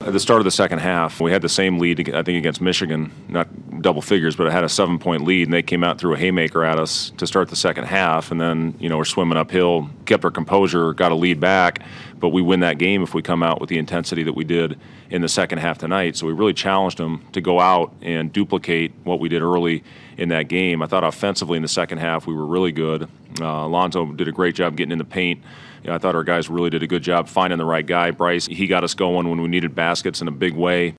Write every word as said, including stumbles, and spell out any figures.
At the start of the second half, we had the same lead, I think, against Michigan, not double figures, but it had a seven-point lead, and they came out and threw a haymaker at us to start the second half, and then, you know, we're swimming uphill, kept our composure, got a lead back, but we win that game if we come out with the intensity that we did in the second half tonight. So we really challenged them to go out and duplicate what we did early in that game. I thought offensively in the second half we were really good. Uh, Alonzo did a great job getting in the paint. You know, I thought our guys really did a good job finding the right guy. Bryce, he got us going when we needed baskets in a big way.